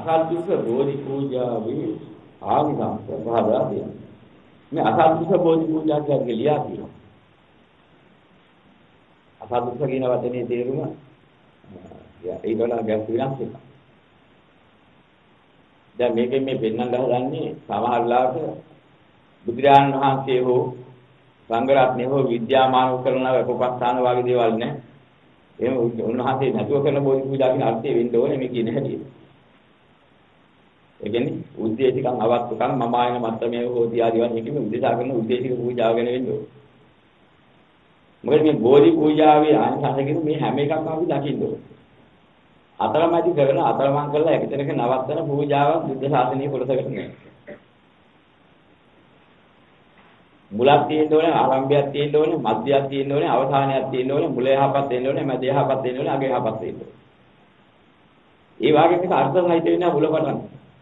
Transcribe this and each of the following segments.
අසල්පිස බෝධි පූජාවේ ආනිසංස පහදා දෙනවා. මේ අසල්පිස බෝධි පූජා කියන්නේ ලියා තියෙනවා. අසල්පිස කියන වචනේ තේරුම ඒක වල ගැස් වෙනස් එකක්. දැන් මේකෙන් මේ පෙන්වන්න හදන්නේ සමහරලාට බුදුරජාණන් වහන්සේ හෝ සංඝ රත්නය හෝ විද්‍යාමානව කරන උපස්ථාන වගේ දේවල් නෑ. එහෙම උන්වහන්සේ නැතුව කරන බෝධි පූජා කියන අර්ථය වෙන්න ඕනේ මේ කියන හැටි. ඒ කියන්නේ උද්දේශිකං අවත්තුකං මම ආයන මත්තමේ හෝති ආදී වශයෙන් මේකෙම උද්දේශා කරන උද්දේශික පූජාව ගැන වෙන්න ඕනේ. මොකද මේ බෝධි පූජාවේ ආනිසංස කියන මේ හැම එකක්ම අපි දකින්න ඕනේ. අතරමැදි කරන අතරමං කරලා එකතැනක නවත්තන පූජාවක් බුද්ධ ශාසනයේ කොටසකට නෑ. මුලක් තියෙන්න ඕනේ, ආරම්භයක් තියෙන්න ඕනේ, මධ්‍යයක් තියෙන්න ඕනේ, අවසානයක් තියෙන්න ඕනේ, මුල යහපත් වෙන්න ඕනේ, මැද යහපත් වෙන්න ඕනේ, අග යහපත් වෙන්න ඕනේ. ඒ වගේ එක අර්ථ සහිත වෙන මුල පටන්.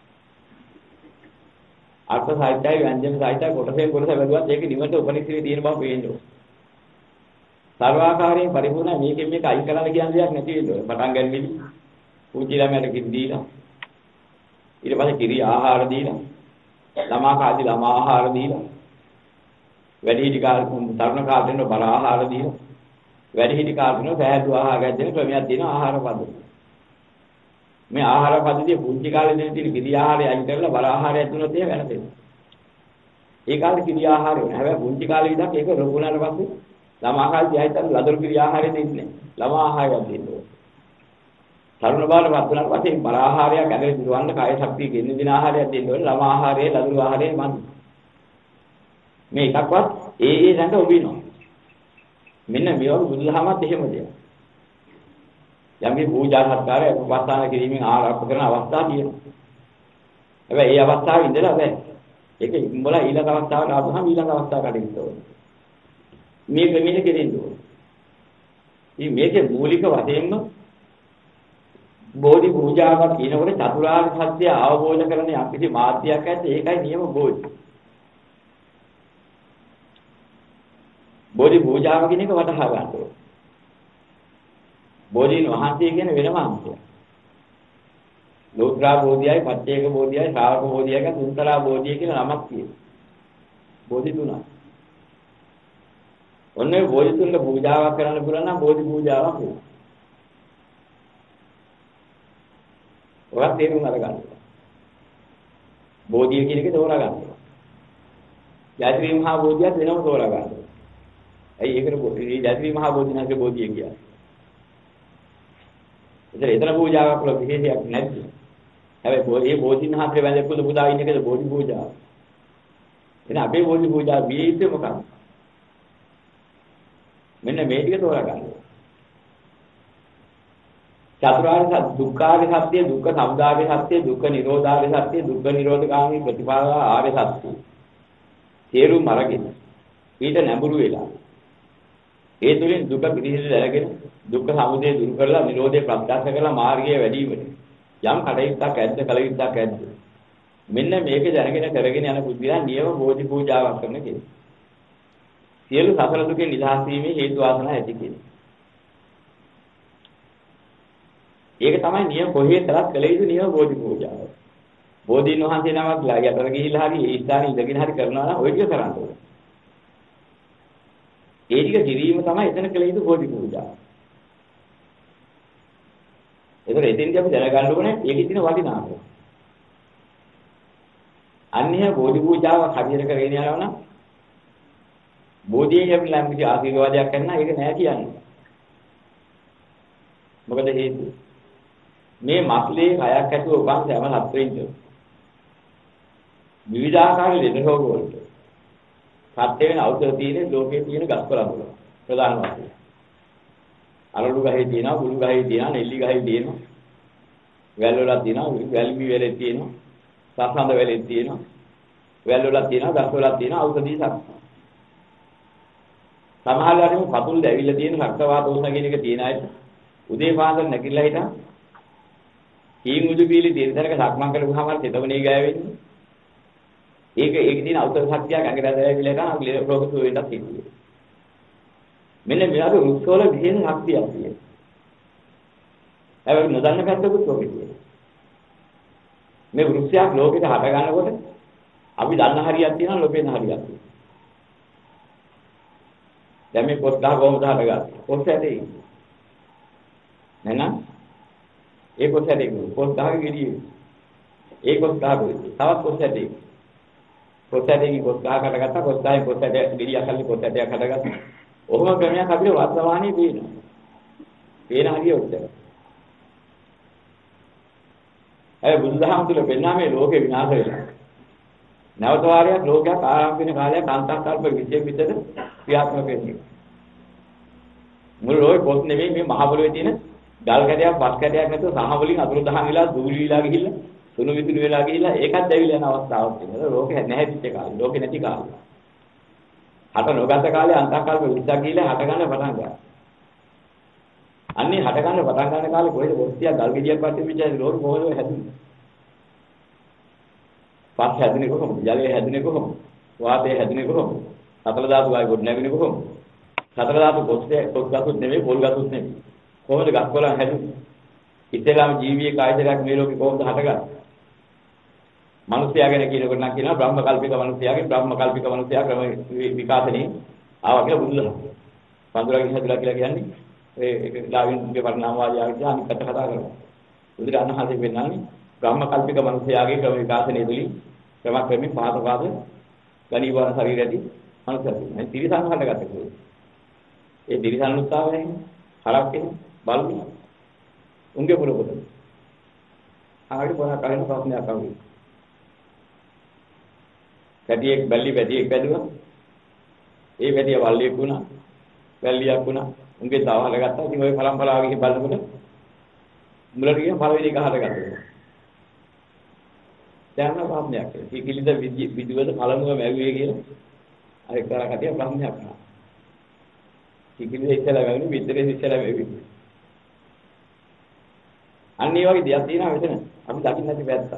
අර්ථ සහිතයි ව්‍යංජන සහිතයි කොටසෙන් කොටස බැලුවත් ඒක නිවට උපනිශ්‍රේ තියෙන බව පේන්න ඕනේ. සර්වාකාරයෙන් පරිපූර්ණ මේකෙන් මේක අයින් කරන්න කියන දෙයක් නැති වෙන්න ඕනේ. පටන් ගන්නෙදි පුංචි ළමයට කිරි දීලා ඊට පස්සේ කිරි ආහාර දීලා ළමා කාදී ළමා ආහාර දීලා වැඩිහිටි කාලේ තරුණ කාලේ දෙන බල ආහාර දීලා වැඩිහිටි කාලේ දෙන පැහැදු ආහාර ගැදෙන ක්‍රමයක් දෙන ආහාර පද්ධතිය. මේ ආහාර පද්ධතිය පුංචි කාලේ දෙන තියෙන කිරි ආහාරය අයින් කරලා බල ආහාරය දුන්නොත් ඒක වෙනදෙනවා. ඒ කාලේ කිරි ආහාරය වෙන. හැබැයි පුංචි කාලේ විතරක් ඒක රොගුණාට පස්සේ ළමා කාලේ ආයතන ලදරු කිරි ආහාරය දෙන්නේ. ළමා ආහාරයක් දෙන්නේ. තරුණ බාලවත් වුණාට පස්සේ බල ආහාරයක් ඇඟේ දිරවන්න කාය ශක්තිය ගෙන්න දෙන ආහාරයක් දෙන්න ඕනේ. ළමා ආහාරයේ ලදරු ආහාරයේ මන්. මේ එකක්වත් ඒ දැනට ඔබිනවා. මෙන්න මේවරු බුදුදහමත් එහෙම දෙයක්. යම්කි පූජා සත්කාරය උපස්ථාන කිරීමෙන් ආරම්භ කරන අවස්ථා තියෙනවා. හැබැයි මේ අවස්ථාවේ ඉඳලා බෑ. ඒක ඉක්මවල ඊළඟ අවස්ථාවට ආවම ඊළඟ අවස්ථාවකට ඉන්න ඕනේ. මේක මෙන්න කෙරෙන්න ඕනේ. ඉතින් මේකේ මූලික වශයෙන්ම බෝධි පූජාවක් කියනකොට චතුරාර්ය සත්‍ය අවබෝධ කරන යම්කිසි මාධ්‍යයක් ඇද්ද ඒකයි නියම බෝධි. බෝධි පූජාව කියන එක වටහා ගන්න ඕනේ. බෝධීන් වහන්සේ කියන වෙනම අංශයක්. ලෝත්‍රා බෝධියයි, පච්චේක බෝධියයි, ශ්‍රාවක බෝධියයි, තුන්තරා බෝධිය කියලා නමක් තියෙනවා. බෝධි තුනක්. ඔන්නේ බෝධි තුනක පූජාවක් කරන්න පුළුවන් නම් බෝධි පූජාවක් වෙනවා. ඔයත් තේරුම් අරගන්න. බෝධිය කියන එක තෝරා ගන්න. ජයශ්‍රී මහා බෝධියත් වෙනම තෝරා ගන්න. ඇයි ඒකට බෝධි ජයශ්‍රී මහා බෝධිනාගේ බෝධිය කියන්නේ? එතන පූජාවක් වල විශේෂයක් නැද්ද? හැබැයි මේ බෝධින් හතරේ වැඳ පුදු පුදා ඉන්න එකද බෝධි පූජාව. එන අපේ බෝධි පූජාව බීජ මොකක්ද? මෙන්න මේ ටික තෝරා ගන්න. චතුරාර්ය සත්‍ය, දුක්ඛාර්ය සත්‍ය, දුක්ඛ සමුදය සත්‍ය, දුක්ඛ නිරෝධාර්ය සත්‍ය, දුක්ඛ නිරෝධගාමී ප්‍රතිපදාව ආර්ය සත්‍ය. තේරුම් අරගෙන ඊට නැඹුරු වෙලා ඒ තුලින් දුක පිළිහිද දැනගෙන දුක්ඛ සමුදය දුරු කරලා නිරෝධය ප්‍රත්‍යක්ෂ කරලා මාර්ගය වැඩිවීමට යම් කටයුත්තක් ඇද්ද කල යුත්තක් ඇද්ද මෙන්න මේක දැනගෙන කරගෙන යන බුද්ධිලා නියම බෝධි පූජාවක් කරන කෙනෙක්. සියලු සසල දුකෙන් නිදහස් වීමේ හේතු වාසනා ඇති කෙනෙක්. ඒක තමයි නියම කොහේ තරත් කළ යුතු නියම බෝධි පූජාව. බෝධීන් වහන්සේ නමක් යතර ගිහිල්ලා හරි ඒ ස්ථානේ ඉඳගෙන හරි කරනවා නම් ওই ටික කරන්න ඕනේ. ඒ ටික කිරීම තමයි එතන කළ යුතු බෝධි පූජාව. ඒතර එතෙන්දී අපි දැනගන්න ඕනේ ඒකේ තියෙන වටිනාකම. අන්‍ය බෝධි පූජාවක් හරියට කරගෙන යනවා නම් බෝධියෙන් අපි ළඟ කිසි ආශිර්වාදයක් කරනවා ඒක නෑ කියන්නේ. මොකද හේතුව? මේ මස්ලේ කයක් ඇතුව උපන් සෑම සත්ත්වයින්ද විවිධාකාර ලෙඩ රෝග වලට සත්‍ය වෙන ඖෂධ තියෙන ලෝකයේ තියෙන ගස්කොළන් වල ප්‍රධාන වශයෙන් අරලු ගහේ තියෙනවා, බුළු ගහේ තියෙනවා, නෙල්ලි ගහේ තියෙනවා, වැල් වල තියෙනවා, වැල්මි වලේ තියෙනවා, සසඳ වලේ තියෙනවා, වැල් වල තියෙනවා, ගස් වල තියෙනවා ඖෂධී සත්‍ය. සමහරවිට පතුල් දැවිලා තියෙන රක්තවාත දෝෂ කියන එක තියෙන අය උදේ පාන්දර නැගිටලා හිටන් කීම් උදු පීලි දිනතරක සක්මන් කරපුවාම චේතවණී ගෑවෙන්නේ. ඒක දින අවතර ශක්තියක් අඟට දැවිලා ගන්න ලෙඩ රෝග සුව වෙන්නත් තියෙනවා. මෙන්න මෙයාගේ උත්සවල විශේෂ ශක්තියක් තියෙනවා. හැබැයි නොදන්න පැත්තකුත් ඔකේ තියෙනවා. මේ වෘක්ෂයක් ලෝකෙට හට ගන්නකොට අපි දන්න හරියක් තියෙනවා ලෝකෙන හරියක් තියෙනවා. දැන් මේ පොත් ගහ කොහොමද හටගත්තේ? පොත් ඇටේ. නේද? ඒ පොත් ඇටේ පොත් ගහක ගෙඩියේ. ඒ පොත් ගහක තවත් පොත් ඇටේ. පොත් ඇටේ පොත් ගහකට ගත්තා පොත් ගහේ පොත් ඇට ගෙඩිය අකල්ලි පොත් ඇටයක් හටගත්තා. ඔහොම ක්‍රමයක් අපිට වර්තමානයේ පේනවා. පේන හරිය උත්තර. ඒ බුදුදහම තුල පෙන්නා මේ ලෝකේ විනාශ වෙලා. නැවත වාරයක් ලෝකයක් ආරම්භ වෙන කාලයක් අන්තකල්ප විශේෂ විතර ක්‍රියාත්මක වෙන්නේ. මුළු ලෝකෙ පොත් නෙමෙයි මේ මහ පොළොවේ තියෙන ගල් කැටයක් පස් කැටයක් නැතුව සහ වලින් අතුරු දහන් වෙලා දූලි විලා ගිහිල්ලා සුණු විදුලි වෙලා ගිහිල්ලා ඒකත් දැවිලා යන අවස්ථාවක් තියෙනවා. ලෝකෙ නැහැදිච්ච කාලේ ලෝකෙ නැති කාලේ. හට නොගත කාලේ අන්තකල්ප 20ක් ගිහිල්ලා හට ගන්න පටන් ගන්නවා. අන්නේ හට ගන්න පටන් ගන්න කාලේ කොහෙද පොස්තියක් ගල් ගෙඩියක් වත්තේ විචාරේ ලෝක කොහොමද හැදුනේ? පස් හැදුනේ කොහොමද? ජලය හැදුනේ කොහොමද? වාතය හැදුනේ කොහොමද? සතර ධාතු ආයි ගොඩ නැගුණේ කොහොමද? සතර ධාතු පොත් ගසුත් නෙමෙයි පොල් ගසුත් නෙමෙයි. කොහොමද ගස්කොලන් හැදුනේ? ඉතලාම ජීවීය කායතරයක් මේ ලෝකේ කොහොමද හටගන්නේ? මිනිස්යා ගැන කියනකොට නම් කියනවා බ්‍රහ්ම කල්පික මිනිස්යාගේ බ්‍රහ්ම කල්පික මිනිස්යා ක්‍රම විකාශනේ ආවා කියලා බුදුදහම. පඳුරාගේ හැදුලා කියලා කියන්නේ ඒ ලාවින්ගේ වර්ණාමවාදී ආවිත් අනිත් පැත්ත කතා කරනවා. බුදුරජාණන් වහන්සේ වෙන්නන්නේ බ්‍රහ්ම කල්පික මිනිස්යාගේ ක්‍රම විකාශනයේ තුලින් ක්‍රමක්‍රමයෙන් පාද ගණීවන ශරීරයදී මනුස්සයෙක්. මේ තිරිසන් හටගත්ත කෙනෙක්. ඒ තිරිසන් උත්සාහයෙන් හරක්කේ බලමු. උන්ගේ පුරපොත. ආයෙත් පොරා කරන ප්‍රශ්නයක් අහුවේ. කැටියෙක් බැල්ලි පැටියෙක් බැලුවා. ඒ පැටිය වල්ලියෙක් වුණා. බැල්ලියක් වුණා. උන්ගේ තව හලගත්තා. ඉතින් ওই පරම්පරාව ගිහින් බලනකොට මුලට ගියා පළවෙනි එක හටගත්තා. දැන් ප්‍රශ්නයක්. මේ කිලිද විදුවද පළමුව මැව්වේ කියලා අර එක්තරා කටිය ප්‍රශ්නයක් අහනවා. කිලිද ඉස්සලා මැවුනේ විතරේ ඉස්සලා මැව්වේ. අන්න ඒ වගේ දෙයක් තියෙනවා මෙතන. අපි දකින්න නැති පැත්ත.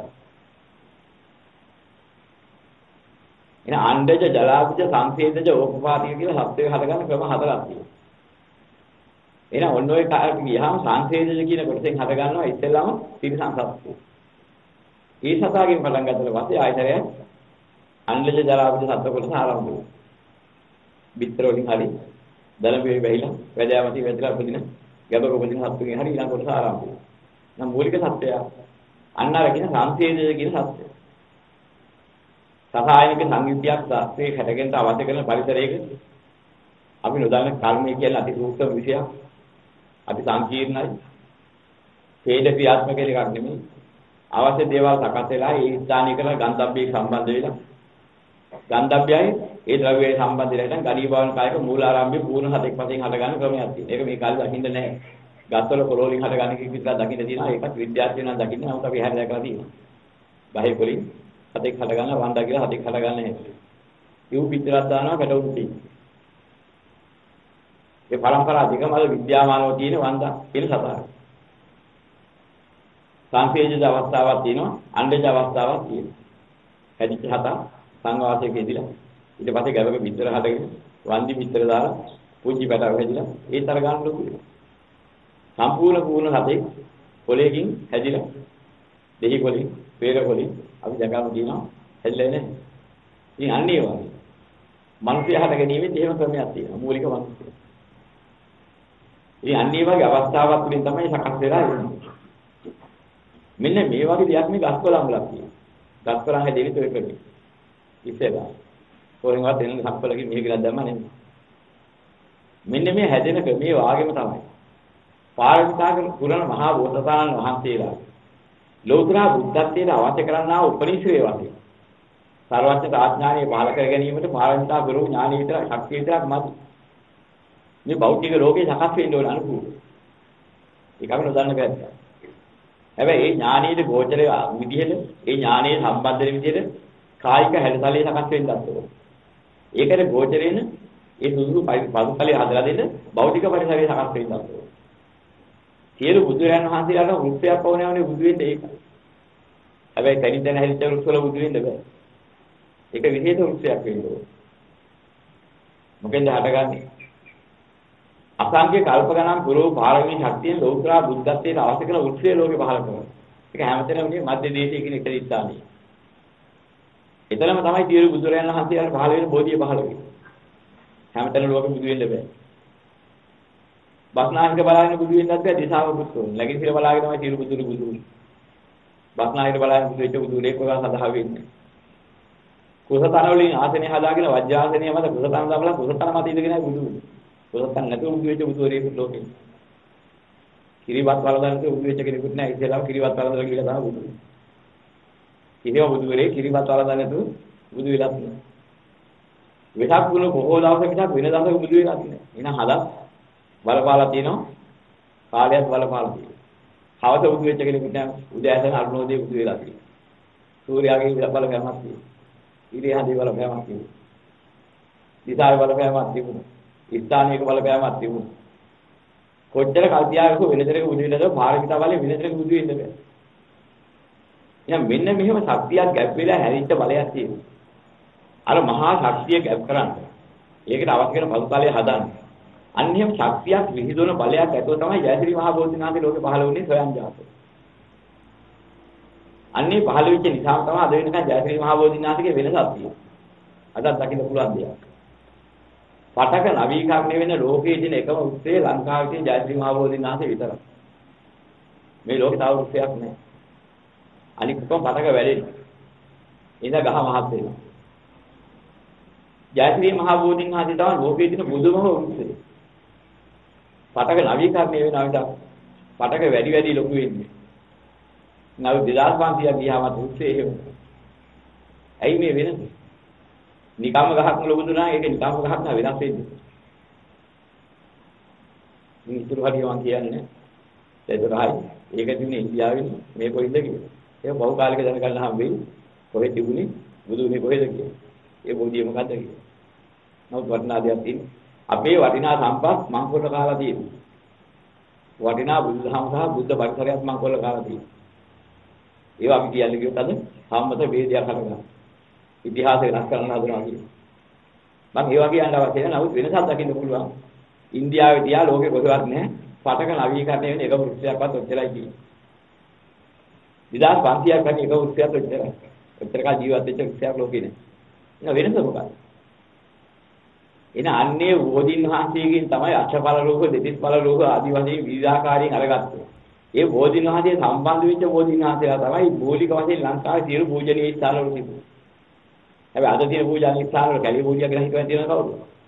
එන අණ්ඩජ ජලාභජ සංසේදජ ඕපපාතික කියලා හත්වේ හටගන්න ක්‍රම හතරක් තියෙනවා. එහෙනම් ඔන්න ඔය කාර්ය ගියාම සංසේදජ කියන කොටසෙන් හට ගන්නවා ඉස්සෙල්ලාම තිරිසන් සත්ත්වය. ඒ සතාගෙන් පටන් ගන්නකොට පස්සේ ආයතරය අණ්ඩජ ජලාභජ සත්ත්ව කොටස ආරම්භ වෙනවා. පිටර වලින් හරි දලබේ වෙයිලා වැදෑමති වැදලා උපදින ගැබක උපදින සත්ත්වගෙන් හරි ඊළඟ කොටස ආරම්භ වෙනවා. නම් මූලික සත්‍යය අන්න අර කියන සංසේදජ කියන සත්‍යය. සසායනික සංයුතියක් ශාස්ත්‍රයේ හැටගෙනට අවශ්‍ය කරන පරිසරයක අපි නොදන්න කර්මය කියන අති සූක්ෂම විෂයක් අති සංකීර්ණයි හේද ක්‍රියාත්මක එකක් නෙමෙයි අවශ්‍ය දේවල් සකස් වෙලා ඒ ස්ථානික කරන ගන්ධබ්බේ සම්බන්ධ වෙලා ගන්ධබ්බයයි ඒ ද්‍රව්‍යයේ සම්බන්ධ වෙලා ගණී භවන කායක මූලාරම්භයේ පූර්ණ හතෙක් වශයෙන් හට ගන්න ක්‍රමයක් තියෙනවා. ඒක මේ කාලේ දකින්න නැහැ. ගස්වල පොළොලින් හට ගන්න කිසි විදිහක් දකින්න තියෙනවා. ඒකත් විද්‍යාඥයන් දකින්න නමුත් අපි හැර දැකලා තියෙනවා. බහේ පොලින් හතෙක් හට ගන්න වන්දා කියලා හතෙක් හට ගන්න හැටි. යූ පිටරක් දානවා කටවුන් තියෙනවා. ඒ පරම්පරා දෙකම අද විද්‍යාමානව තියෙන වන්දා කියන සතාව. සංකේජ අවස්ථාවක් තියෙනවා, අණ්ඩජ අවස්ථාවක් තියෙනවා. හැදිච්ච හතා සංවාසයක ඉදිලා ඊට පස්සේ ගැබක පිටර හදගෙන වන්දි පිටර දාලා පුංචි පැටව හැදිලා ඒ තර ගන්න ලොකු වෙනවා. සම්පූර්ණ හතෙක් කොලේකින් හැදිලා දෙහි කොලින්, පෙර කොලින් අපි දැකම කියනවා හැදිලා නැහැ. ඉතින් අන්නේ වගේ මනුස්සය හට ගැනීමෙත් එහෙම ක්‍රමයක් තියෙනවා. මූලික මනුස්සය. ඉතින් අන්නේ වගේ අවස්ථාවක් තුලින් තමයි සකස් වෙලා එන්නේ. මෙන්න මේ වගේ දෙයක් මේ ගස්කොළන් වල තියෙනවා. ගස්කොළන් හැදෙන්නේ ඔය ක්‍රමෙ. ඉස්සෙල්ලා. කොහෙන්වත් එන්න සම්පලකින් මෙහෙ කියලා දැම්ම නෙමෙයි. මෙන්න මේ හැදෙන ක්‍රමේ වාගෙම තමයි. පාරමිතා පුරණ මහා බෝසතාණන් වහන්සේලා ලෝතර බුද්ධත්වයට අවශ්‍ය කරන්නා උපනිශ්‍රේ වශයෙන් සර්වඥ ආඥානිය පහල කර ගැනීමට පාරමිතා ගුරු ඥානිය විතර ශක්තිය විතරක් මදි. මේ භෞතික ලෝකේ සකස් වෙන්න ඕන අනුකූල. ඒක අපි නොදන්න බෑ. හැබැයි මේ ඥානීය ගෝචරය විදිහට ඒ ඥානීය සම්බන්ධ වෙන විදිහට කායික හැඩතලයේ සකස් වෙන්නත් ඕන. ඒකට ගෝචරේන ඒ සුදුසු පසුතලයේ හදලා දෙන්න භෞතික පරිසරයේ සකස් වෙන්නත් ඕන. සියලු බුදුරයන් වහන්සේලාට වෘත්තයක් පවනවනේ බුදු වෙන්නේ ඒක. හැබැයි තනියෙන් හැදිච්ච වෘත්තවල බුදු වෙන්න බෑ. ඒක විශේෂ වෘත්තයක් වෙන්න ඕන. මොකෙන්ද හටගන්නේ? අසංඛ්‍ය කල්ප ගණන් පුරෝ පාරමී ශක්තියෙන් ලෞතර බුද්ධත්වයට අවශ්‍ය කරන වෘත්තයේ ලෝකේ පහළ කරනවා. ඒක හැමතැනම මේ මධ්‍ය දේශයේ කියන එක දිස්ත්‍රාණිය. එතනම තමයි සියලු බුදුරයන් වහන්සේලාට පහළ වෙන බෝධිය පහළ වෙන්නේ. හැමතැනම ලෝකෙ බුදු වෙන්න බෑ. බස්නාහිර බලාගෙන බුදු වෙන්නත් බෑ දිශාව පුත්තුන්. නැගිටිර බලාගෙන තමයි සියලු බුදුරු බුදු වෙන්නේ. බස්නාහිර බලාගෙන බුදු වෙච්ච බුදු ලේක වල සඳහා වෙන්නේ. කුසතන වලින් ආසනේ හදාගෙන වජ්‍රාසනය මත කුසතන දාලා කුසතන මත ඉඳගෙන බුදු වෙන්නේ. කුසතන නැතුව බුදු වෙච්ච බුදුරෙක් ලෝකෙ. කිරිවත් වලදන්ට බුදු වෙච්ච කෙනෙකුට නෑ ඉතින්ලාම කිරිවත් වලදලා කියලා තමයි බුදු වෙන්නේ. කිරිව බුදුරේ කිරිවත් වලදලා නැතුව බුදු වෙලත් නෑ. වෙසක් ගුණ බොහෝ දවසක මිසක් වෙන දවසක බුදු වෙලත් නෑ. එහෙනම් හදත් බලපාලා තියෙනවා කාලයක් බලපාලා තියෙනවා. හවස බුදු වෙච්ච කෙනෙකුට නෑ උදෑසන අරුණෝදේ බුදු වෙලා තියෙනවා. සූර්යාගේ බලපෑමක් තියෙනවා. ඉරිය හදේ බලපෑමක් තියෙනවා. දිසාවේ බලපෑමක් තිබුණා. ස්ථානයක බලපෑමක් තිබුණා. කොච්චර කල්පියාවක වෙනතරක බුදු වෙනද පාරමිතා බලේ වෙනතරක බුදු වෙන්න බෑ. එහෙනම් මෙන්න මෙහෙම ශක්තියක් ගැප් වෙලා හැරිච්ච බලයක් තියෙනවා. අර මහා ශක්තිය ගැප් කරන්න. ඒකට අවශ්‍ය කරන පසුතලය හදන්න. අන්‍යම ශක්තියක් විහිදුවන බලයක් ඇතුව තමයි ජයශ්‍රී මහා බෝධිනාථ ලෝකේ පහළ වුණේ ස්වයං ජාතක. අන්නේ පහළ වෙච්ච නිසා තමයි අද වෙනකන් ජයශ්‍රී මහා බෝධිනාථගේ වෙනසක් තියෙන්නේ. අදත් දකින්න පුළුවන් දෙයක්. පටක නවීකරණය වෙන ලෝකයේ තියෙන එකම උත්සවය ලංකාවේ තියෙන ජයශ්‍රී මහා බෝධිනාථ විතරයි. මේ ලෝකේ තව උත්සවයක් නැහැ. අනික කොහොම පටක වැඩෙන්නේ. ඉඳ ගහ මහත් වෙනවා. ජයශ්‍රී මහා බෝධිනාථ තමයි ලෝකයේ තියෙන බුදුමම උත්සවය. පටක නවීකරණය වෙනවා විතර පටක වැඩි ලොකු වෙන්නේ. නව 2500ක් ගියාම උත්සවය එහෙම. ඇයි මේ වෙනස? නිකම්ම ගහක් ලොකු දුනා ඒක නිකම්ම ගහක් නා වෙනස් වෙන්නේ. මේ ඉතුරු හරිය මං කියන්නේ. ඒක රහයි. ඒක තිබුණේ ඉන්දියාවේ මේ කොයිද කියලා. ඒක බහුකාලික දැනගන්න හම් වෙයි. කොහෙද තිබුණේ? බුදුනේ කොහෙද කියලා. ඒ බෝධිය මොකද්ද කියලා. නමුත් වටිනා දෙයක් තියෙනවා. අපේ වටිනා සම්පත් මං කොට කාලා තියෙනවා. වටිනා බුදුදහම සහ බුද්ධ පරිසරයත් මං කොට කාලා තියෙනවා. ඒවා අපි කියන්නේ කිව්වොත් අද සම්මත වේදයක් හදගන්න. ඉතිහාසය වෙනස් කරන්න හදනවා කියන්නේ. මම ඒවා කියන්න අවශ්‍ය නැහැ. නමුත් වෙනසක් දකින්න පුළුවන්. ඉන්දියාවේ තියා ලෝකේ කොහෙවත් නැහැ. පටක නවීකරණය වෙන එක වෘක්ෂයක්වත් ඔච්චරයි කියන්නේ. 2500ක් වගේ එක වෘක්ෂයක් ඔච්චරයි. ඔච්චරක ජීවත් වෙච්ච වෘක්ෂයක් ලෝකේ නැහැ. වෙනස මොකක්ද? එන අන්නේ බෝධින් වහන්සේගෙන් තමයි අෂ්ඨඵල රූප දෙතිස්ඵල රූප ආදී වශයෙන් විවිධාකාරයෙන් අරගත්තේ. ඒ බෝධින් වහන්සේ සම්බන්ධ වෙච්ච බෝධින් වහන්සේලා තමයි මූලික වශයෙන් ලංකාවේ සියලු පූජනීය ස්ථානවල තිබුණේ. හැබැයි අද තියෙන පූජනීය ස්ථානවල කැලේ පූජා කියලා හිතන තියෙන කවුද?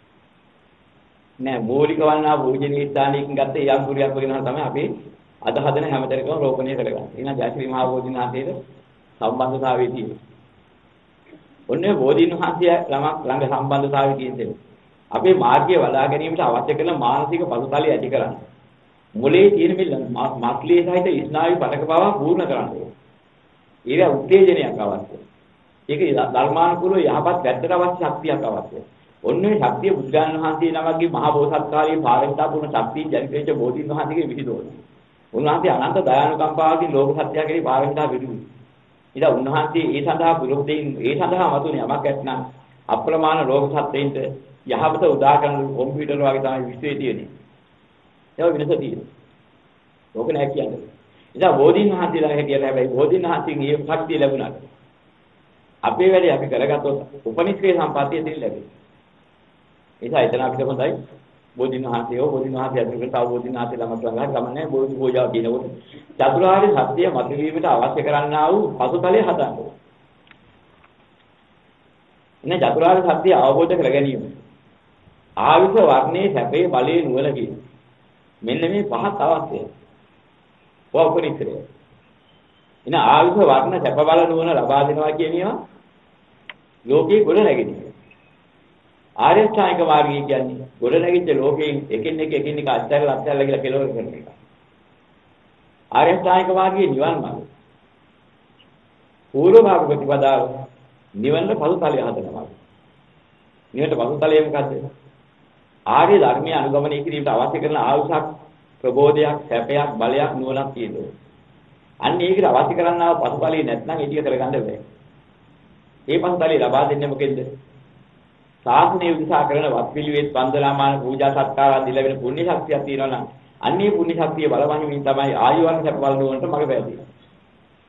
නෑ මූලික වන්නා පූජනීය ස්ථානයකින් ගත්ත ඒ අඟුරියක් වගේ තමයි අපි අද හදන හැමතැනකම රෝපණය කරගන්නේ. එහෙනම් ජයශ්‍රී මහා බෝධින් වහන්සේට සම්බන්ධතාවය තියෙනවා. ඔන්නේ බෝධින් වහන්සේ ළඟ සම්බන්ධතාවය තියෙනවා. අපේ මාර්ගය වඩා ගැනීමට අවශ්‍ය කරන මානසික පසුතලය ඇති කරගන්න. මොලේ තියෙන මේ මාස්ලී සහිත ස්නායු පටක බව පූර්ණ කරන්න ඕනේ. ඒක උත්තේජනයක් අවශ්‍යයි. ඒක ධර්මානුකූලව යහපත් පැත්තට අවශ්‍ය ශක්තියක් අවශ්‍යයි. ඔන්නේ ශක්තිය බුද්ධාන් වහන්සේ නමගේ මහා බෝසත්කාරී පාරමිතා පුරන ශක්තිය ජනිතේච බෝධීන් වහන්සේගේ විහිදුවන. උන්වහන්සේ අනන්ත දයානුකම්පාවකින් ලෝක සත්‍යය කෙරෙහි පාරමිතා විදුණු. ඊට උන්වහන්සේ ඒ සඳහා පුරුද්දෙන් ඒ සඳහා මතුනේ යමක් ඇත්නම් අප්‍රමාණ ලෝක සත්‍යයින්ට යහපත උදා කරන කොම්පියුටර් වගේ තමයි විශ්වයේ තියෙන්නේ. ඒක වෙනස තියෙනවා. ඕක නෑ කියන්නේ. ඉතින් බෝධීන් වහන්සේලා හැටියට හැබැයි බෝධීන් වහන්සේගෙන් මේ ශක්තිය ලැබුණාට අපේ වැඩේ අපි කරගත්තොත් උපනිෂ්ක්‍රේ සම්පත්තිය දෙන්න ලැබෙනවා. ඒසයි එතන අපිට හොඳයි බෝධීන් වහන්සේව බෝධීන් වහන්සේ අතුරට තව බෝධීන් වහන්සේලා මත ළඟ ගමන්නේ බෝධි පූජාව කියනකොට චතුරාර්ය සත්‍ය මතුවීමට අවශ්‍ය කරන්නා වූ පසුතලය හදන්න ඕනේ. ඉතින් චතුරාර්ය සත්‍ය අවබෝධ කර ගැනීම ආවිත වර්ණයේ සැපේ බලයේ නුවණ කියන මෙන්න මේ පහක් අවශ්‍යයි. වෝපනිත්‍රය. ඉතින් ආවිත වර්ණ සැප බල නුවණ ලබා දෙනවා කියන ඒවා ලෝකේ ගොඩ නැගෙන්නේ. ආර්ය ශ්‍රාණික මාර්ගය කියන්නේ ගොඩ නැගිච්ච ලෝකයෙන් එකින් එක අත්හැරලා කියලා කෙලවර කරන එක. ආර්ය ශ්‍රාණික මාර්ගයේ නිවන් මාර්ගය. පූර්ව භාග ප්‍රතිපදාව නිවනට පසුතලය හදනවා. නිවනට පසුතලය මොකද්ද? ආර්ය ධර්මයේ අනුගමනය කිරීමට අවශ්‍ය කරන ආයුෂක් ප්‍රබෝධයක් සැපයක් බලයක් නුවණක් තියෙනවා. අන්න ඒකට අවශ්‍ය කරන්නා වූ පසුතලය නැත්නම් ඒ ටික කරගන්න බෑ. ඒ පසුතලය ලබා දෙන්නේ මොකෙන්ද? සාසනය උදෙසා කරන වත්පිළිවෙත් වන්දනාමාන පූජා සත්කාර ආදී ලැබෙන පුණ්‍ය ශක්තියක් තියෙනවා නම් අන්නේ පුණ්‍ය ශක්තිය බලවහිමින් තමයි ආයුවන් සැප බල නුවණට මඟ පෑදෙන්නේ.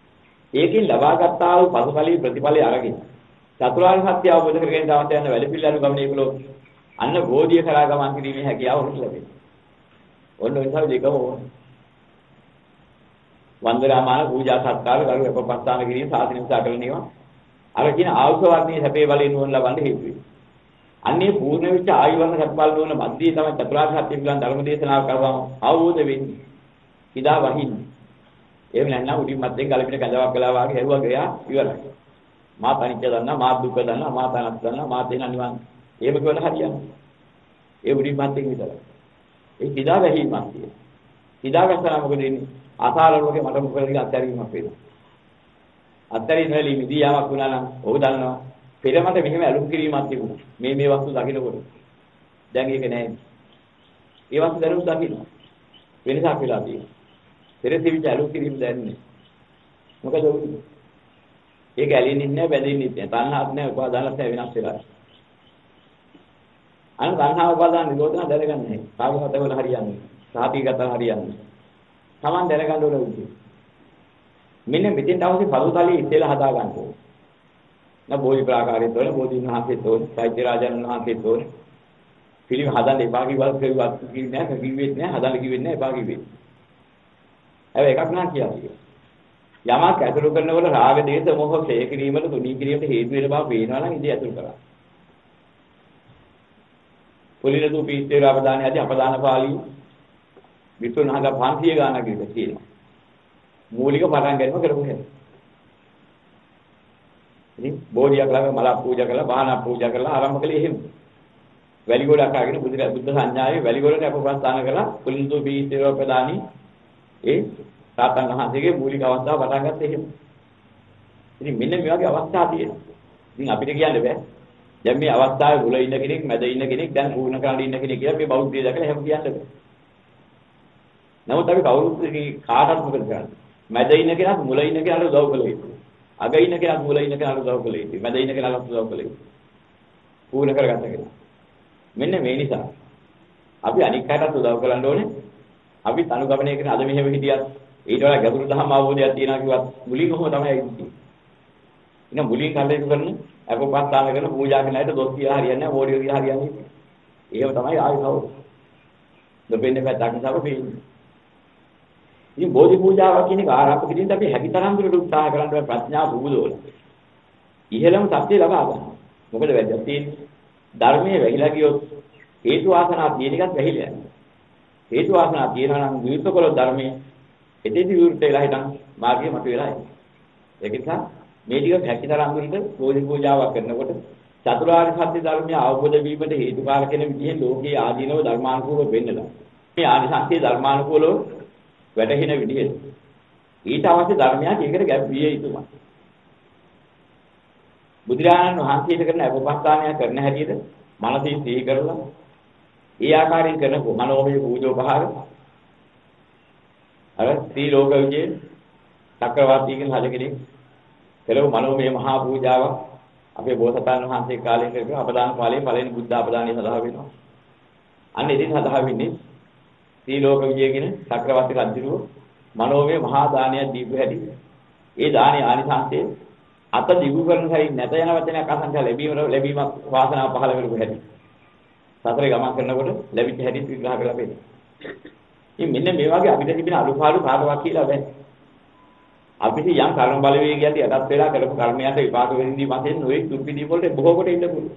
ඒකෙන් ලබාගත්තා වූ පසුඵලී ප්‍රතිඵලයේ අරගෙන චතුරාර්ය සත්‍ය අවබෝධ කරගෙන තවත් යන වැඩ පිළිවෙල ගමනේ ඒකලෝ අන්න බෝධිය කරා ගමන් කිරීමේ හැකියාව උන්ට ලැබෙනවා. ඔන්න ඔය නිසා දෙකම ඕන. වන්දනාමාන පූජා සත්කාර කරු අපපස්ථාන කිරීම සාසනික සාකලන ඒවා අර කියන ආවුස වර්ණයේ සැපේ බලයෙන් නුවණ ලබන්න හේතු වෙනවා. අන්නේ පූර්ණ වෙච්ච ආයුර්ණ සත්බල නුවණ මැදදී තමයි චතුරාර්ය සත්‍ය පිළිබඳ ධර්ම දේශනාව කරවම අවබෝධ වෙන්නේ. ඉදා වහින්නේ. එහෙම නැත්නම් උඩින් මැද්දෙන් ගලපින කඳවක් කළා වාගේ හැරුවා ගියා ඉවරයි. මා තනිච්ච දන්නා මා දුක දන්නා මා තනක් දන්නා මා දෙන නිවන්. එහෙම කියවල හරියන්නේ. ඒ උඩින් මැද්දෙන් විතරයි. ඒ ඉදා වැහිමක් තියෙනවා. ඉදා ගන්නවා මොකද වෙන්නේ? ආසාර රෝගේ මට මොකද කියලා අත්හැරීමක් වෙනවා. අත්හැරීම වල මිදී යාමක් වුණා නම් ඔබ දන්නවා. පෙර මට මෙහෙම ඇලුම් කිරීමක් තිබුණා. මේ වස්තු දකින්නකොට. දැන් ඒක නැහැ. ඒ වස්තු දරුවෝ දකින්න. වෙනසක් වෙලා තියෙනවා. පෙර තිබිච්ච ඇලුම් කිරීම දැන්නේ. මොකද වෙන්නේ? ඒක ඇලෙන්නේ නැහැ, බැඳෙන්නේ නැහැ. තණ්හාවක් නැහැ, උපාදානයක් නැහැ, වෙනස් වෙලා. අන්න තණ්හා උපාදාන නිරෝධන දැනගන්නේ නැහැ. කාගෙවත් වල හරියන්නේ. සාපීගත හරියන්නේ. Taman දැනගන්න ඕන උදේ. මෙන්න මෙතෙන් අවශ්‍ය පළුතලිය ඉතලා හදා ගන්න ඕනේ. නා බෝධි ප්‍රාකාරයේ තෝරන බෝධින් වහන්සේ තෝරන සෛත්‍ය රාජන් වහන්සේ තෝරන පිළිම හදන්න එපා කිව්වත් කිව්වේ නැහැ කිව්වෙත් නැහැ හදන්න කිව්වෙත් නැහැ එපා කිව්වෙත්. හැබැයි එකක් නම් කියන්නේ. යමක් ඇතුළු කරනකොට රාග දේශ මොහ ක්ෂය කිරීමට තුනී කිරීමට හේතු වෙන බව පේනවා නම් ඉතින් ඇතුළු කරා. පුලිනතු පීත්තේ රාපදාන යටි අපදාන පාළි විතුණහක 500 ගානක් විතර තියෙනවා. මූලික පටන් ගන්නම කරපු හැටි. ඉතින් බෝධියක් ළඟ මල පූජා කළා, බාහන පූජා කළා ආරම්භ කළේ එහෙම. වැලි ගොඩක් ආගෙන බුද්ධ සංඥාවේ වැලි ගොඩට අපපස්ථාන කළා. පුලිනතු පීත්තේ රාපදානි ඒ සාතන් වහන්සේගේ මූලික අවස්ථාව පටන් ගත්තේ එහෙම. ඉතින් මෙන්න මේ වගේ අවස්ථා තියෙනවා. ඉතින් අපිට කියන්න බෑ. දැන් මේ අවස්ථාවේ මුල ඉන්න කෙනෙක්, මැද ඉන්න කෙනෙක්, දැන් පූර්ණ කරලා ඉන්න කෙනෙක් කියලා මේ බෞද්ධය දැකලා එහෙම කියන්න බෑ. නමුත් අපි කවුරුත් කාටවත් මොකද කරන්නේ? මැද ඉන්න කෙනාට මුල ඉන්න කෙනාට උදව් කළ යුතුයි. අග ඉන්න කෙනාට මුල ඉන්න කෙනාට උදව් කළ යුතුයි. මැද ඉන්න කෙනාට උදව් කළ යුතුයි. පූර්ණ කරගත්ත කෙනා. මෙන්න මේ නිසා අපි අනික් කාටත් උදව් කරන්න ඕනේ. අපි අනුගමනය කරන අද මෙහෙම හිටියත් ඊට වඩා ගැඹුරු ධර්ම අවබෝධයක් තියනවා කිව්වත් මුලින් කොහොම තමයි ඉන්නේ. ඉතින් මුලින් කල්පනා කරන අපපස්ථාන කරන පූජා කරන අයට දොස් කියලා හරියන්නේ නැහැ, ඕඩියෝ කියලා හරියන්නේ නැහැ. එහෙම තමයි ආයෙ කවුරු. දෙපෙන්නේ පැත්තක් නිසා වෙන්නේ. ඉතින් බෝධි පූජාව කියන එක ආරම්භ කිරීමෙන් අපි හැකිතරම් දුරට උත්සාහ කරන්න ඕනේ ප්‍රඥා බුදුදෝල. ඉහළම සත්‍ය ලබා ගන්න. මොකද වැදගත් තියෙන්නේ ධර්මයේ වැහිලා ගියොත් හේතු වාසනා තියෙන එකත් වැහිලා යනවා. හේතු වාසනා තියෙනවා නම් විරුද්ධකල ධර්මයේ එතෙදි විරුද්ධ වෙලා හිටන් මාර්ගය මත වෙලා ඉන්නේ. ඒක නිසා මේ ටික හැකිතරම් දුරට බෝධි පූජාවක් කරනකොට චතුරාර්ය සත්‍ය ධර්මය අවබෝධ වීමට හේතුකාරක වෙන විදිහේ ලෝකයේ ආදීනව ධර්මානුකූලව වෙන්නලා. මේ ආනිසංසයේ ධර්මානුකූලව වැටහෙන විදිහට ඊට අවශ්‍ය ධර්මයක් ඒකට ගැප් විය යුතුමයි. බුදුරජාණන් වහන්සේට කරන අපපස්ථානය කරන හැටියට මනසින් සිහි කරලා ඒ ආකාරයෙන් කරන මනෝමය පූජෝපහාර අර ත්‍රී ලෝක විජේ චක්‍රවර්තීගෙන් හදකෙනෙක් පෙරව මනෝමය මහා පූජාවක් අපේ බෝසතාණන් වහන්සේ කාලේ කරපු අපදාන කාලේ පළවෙනි බුද්ධ අපදානිය සඳහා වෙනවා. අන්න ඉතින් සඳහා වෙන්නේ ත්‍රී ලෝක විජේ කියන චක්‍රවර්ති රජුගේ මනෝමය මහා දානය දීපු හැටි. ඒ දානයේ ආනිසංසයේ අත දිගු කරන හැටි නැත යන වචනයක් අසංඛ්‍ය ලැබීමක් වාසනාව පහළ කරපු හැටි. සතරේ ගමන් කරනකොට ලැබිච්ච හැටි විග්‍රහ කරලා බලන්න. ඉතින් මෙන්න මේ වගේ අපිට තිබෙන අලුපාලු කාටවත් කියලා බෑ. අපිට යම් කර්ම බලවේගයක් යටත් වෙලා කරපු කර්මයන්ට විපාක වෙනින්දී මතෙන් නොයේ දුර්විදී වලට බොහෝ කොට ඉන්න පුළුවන්.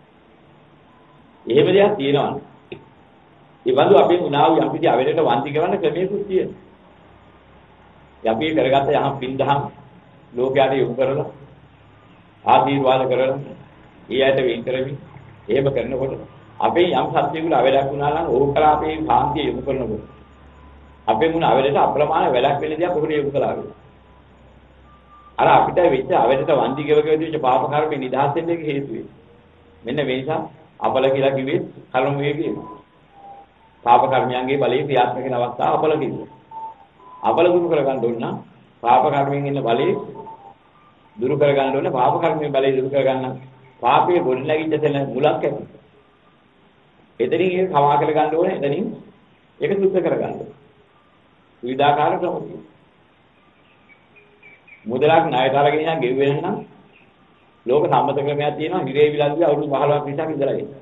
එහෙම දෙයක් තියෙනවා. ඒ වඳු අපේ උනාව යම් කිසි අවලට වන්ති කරන්න ක්‍රමයකුත් තියෙනවා. අපි කරගත්ත යම් පින්දහම් ලෝකයට යොමු කරලා ආශිර්වාද කරලා ඊයට වෙන් කරමින් එහෙම කරනකොට අපේ යම් සත්‍යයකට අවලක් වුණා නම් ඕක කරා අපේ භාන්තිය යොමු කරනකොට අපේ මුණ අවලට අප්‍රමාණ වැලක් වෙන දේ කොහොමද යොමු කළා වෙන්නේ. අර අපිට වෙච්ච අවලට වන්දි ගෙවගෙවිච්ච පාප කර්මෙ නිදහස් වෙන්න එක හේතු වෙයි. මෙන්න මේ නිසා අපල කියලා කිව්වේ කර්ම වේගය. පාප කර්මයන්ගේ බලයේ ක්‍රියාත්මක වෙන අවස්ථාව අපල කිව්වා. අපල දුරු කරගන්න ඕන නම් පාප කර්මයෙන් එන බලයේ දුරු කරගන්න ඕන පාප කර්මයේ බලය දුරු කරගන්න පාපයේ ගොඩ නැගිච්ච තැන මුලක් ඇති. එතනින් ඒක කවා කර ගන්න ඕනේ. එතනින් ඒක සුද්ධ කර ගන්න ඕනේ. විවිධාකාර ක්‍රම. මුදලක් ණයට අරගෙන ඉන්න ගෙව්වෙන නම් ලෝක සම්මත ක්‍රමයක් තියෙනවා හිරේ විලල්දී අවුරුදු 15ක් විතර ඉඳලා ඉන්න.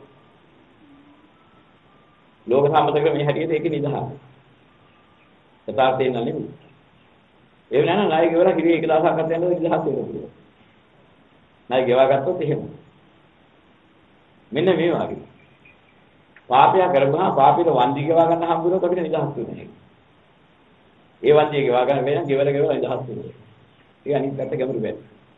ලෝක සම්මත ක්‍රමයේ හැටියට ඒක නිදහස. යථාර්ථයෙන් නෙමෙයි. ඒ වෙනනම් ණය ගෙවලා හිරේ 1000ක් අත යනවා නිදහස් වෙනවා. ණය ගෙවා ගත්තොත් එහෙම. මෙන්න මේ වගේ. පාපය කරපුවා පාපෙට වන්දි ගෙවා ගන්න හම්බුනොත් අපිට නිදහස් වෙන්නේ. ඒ වන්දිය ගෙවා ගන්න වෙන ගෙවල නිදහස් වෙනවා. ඒක අනිත් පැත්ත ගැඹුරු වෙයි.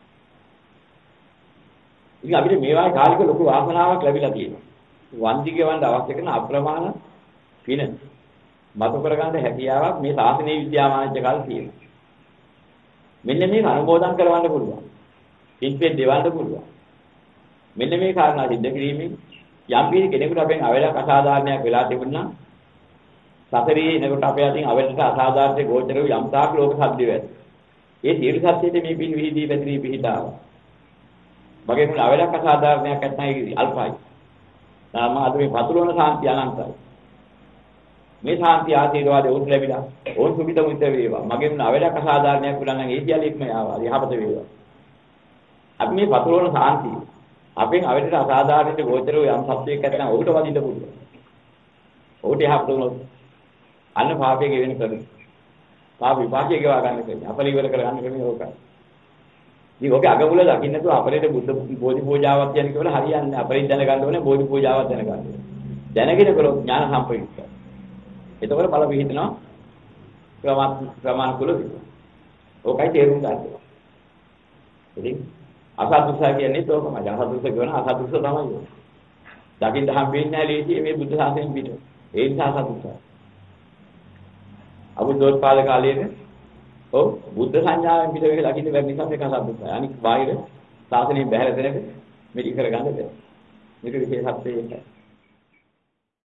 ඉතින් අපිට මේ වගේ කාලික ලොකු වාසනාවක් ලැබිලා තියෙනවා. වන්දි ගෙවන්න අවශ්‍ය කරන අප්‍රමාණ පින මතු කරගන්න හැකියාවක් මේ සාසනීය විද්‍යාමානජ කාල තියෙනවා. මෙන්න මේක අනුමෝදන් කරවන්න පුළුවන්. පින්පෙත් දෙවන්න පුළුවන්. මෙන්න මේ කාරණා සිද්ධ කිරීමෙන් යම් කෙනෙකුට අපෙන් අවලක් අසාධාරණයක් වෙලා තිබුණා සතරේ එනකොට අපේ අතින් අවලට අසාධාරණේ ගෝචර වූ යම් තාක් ලෝක සත්‍ය වෙයි. ඒ තීරු සත්‍යයේ මේ පින් විහිදී පැතිරී පිහිටාව. මගේ මුල අවලක් අසාධාරණයක් නැත්නම් අල්පයි. තාම අද මේ පතුරවන සාන්තිය අනන්තයි. මේ සාන්තිය ආශිර්වාදේ උත් ලැබිලා ඕන් සුබිත මුිත වේවා. මගේ මුල අවලක් අසාධාරණයක් වුණා නම් ඒ සියල්ලෙක්ම ආවා. යහපත වේවා. අපි මේ පතුරවන සාන්තිය අපෙන් අවලට අසාධාරණට ගෝචර වූ යම් සත්‍යයක් නැත්නම් ඔහුට වදින්න පුළුවන්. ඔහුට යහපත වුණොත් අන්න පාපයේ ගෙවෙන කරේ. පාප විපාකයේ ගෙවා ගන්න කෙනෙක්. අපරිවර කර ගන්න කෙනෙක් ඕකයි. ඉතින් ඔකේ අගමුල දකින්න නැතුව අපරේට බුද්ධ බෝධි පූජාවක් කියන කියලා හරියන්නේ නැහැ. අපරේට දැනගන්න ඕනේ බෝධි පූජාවක් දැනගන්න ඕනේ. දැනගෙන කළොත් ඥාන සම්ප්‍රයුක්තයි. එතකොට බල පිහිටනවා ප්‍රමාණ කුල විදිහ. ඕකයි තේරුම් ගන්න. ඉතින් අසතුටුසා කියන්නේ තෝකමයි. අසතුටුස කියන අසතුටුස තමයි. දකින්න හම්බෙන්නේ නැහැ ලේසියෙන් මේ බුද්ධ ශාසනයෙන් පිට. ඒ නිසා අසතුටුසා. අබුද්ධෝත්පාද කාලයේදී ඔව් බුද්ධ සංඥාවෙන් පිට වෙලා දකින්න බැරි නිසා මේක අසතුටුසයි. අනික බාහිර ශාසනයෙන් බැහැර දෙනක මෙලි කරගන්න බැහැ. මේක විශේෂත්වය ඒකයි.